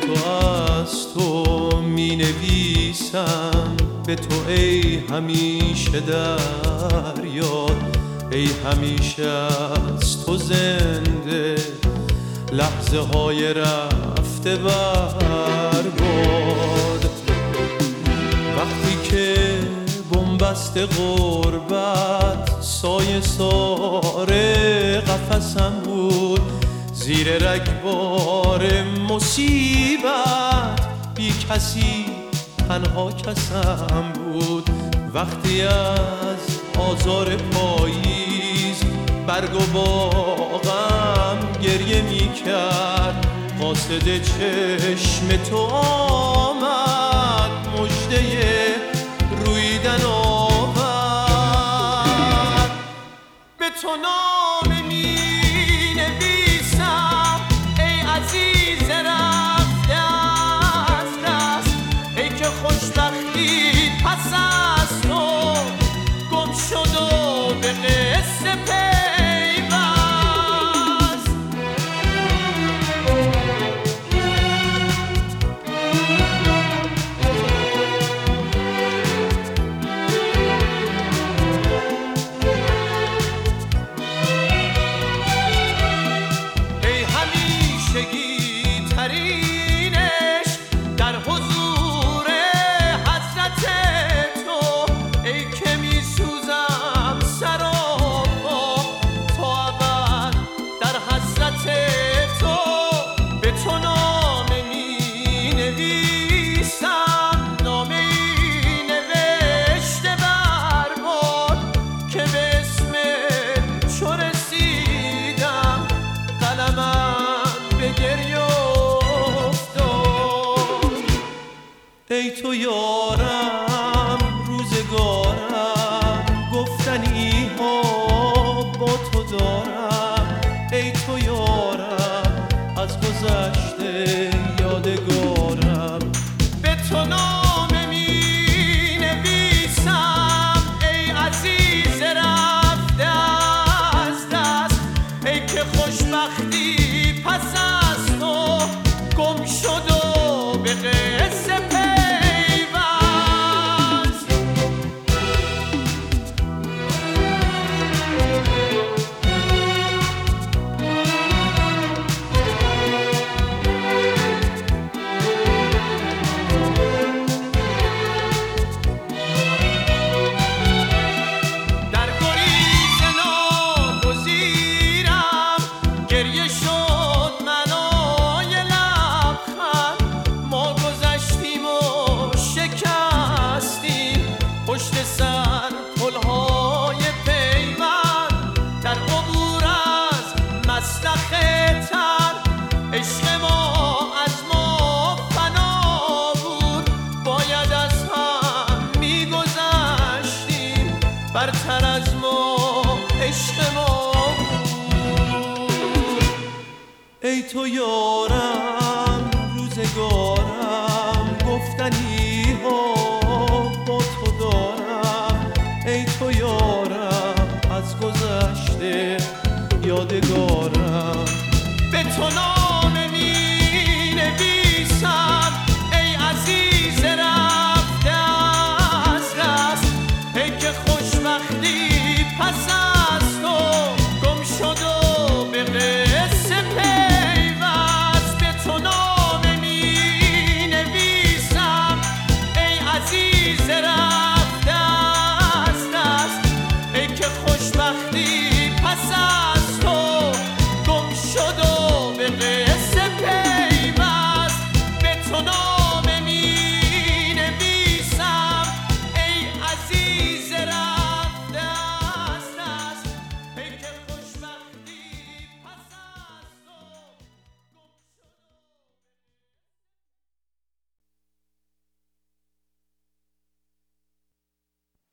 تو از تو می نویسم، به تو ای همیشه در یاد، ای همیشه از تو زنده لحظه های رفته برباد. وقتی که بنبست غربت سایه سار قفسم بود، زیر رگبار مصیبت بی کسی تنها کسم بود. وقتی از آزار پاییز برگ و باغم گریه می کرد، قاصد چشم تو آمد، مژده رویدن آورد. به تو نامه می نویسم ای عزیز رفته از دست، ای که خوشبختی پس از تو گم شد و به قصه پیوست. ای همیشگی ترین عشق در حضور حضرت تو، ای که می سوزم سراپا تا ابد در حسرت تو. به تو نامه می نویسم، نامه ای نوشته برباد، که به اسم چو رسیدم قلمم به گریه افتاد. ای تو یارم روزگارم، گفتنی ها با تو دارم، ای تو یارم از گذشته یادگارم. به تو نامه می نویسم ای عزیز رفته از دست، ای که خوشبختی پس از تو گم شد و به قصه پیوست. در گریز ناگزیرم گریه شد منای لبخند، ما گذشتیم و شکستیم پشت سر پلهای پیوند، در عبور از مسلخ تر عشق ما از ما فنا بود، باید از هم میگذشتیم، برتر از ما عشق ما بود. ای تو یارم روزگارم، گفتنی ها با تو دارم، ای تو یارم از گذشته یادگارم. به تو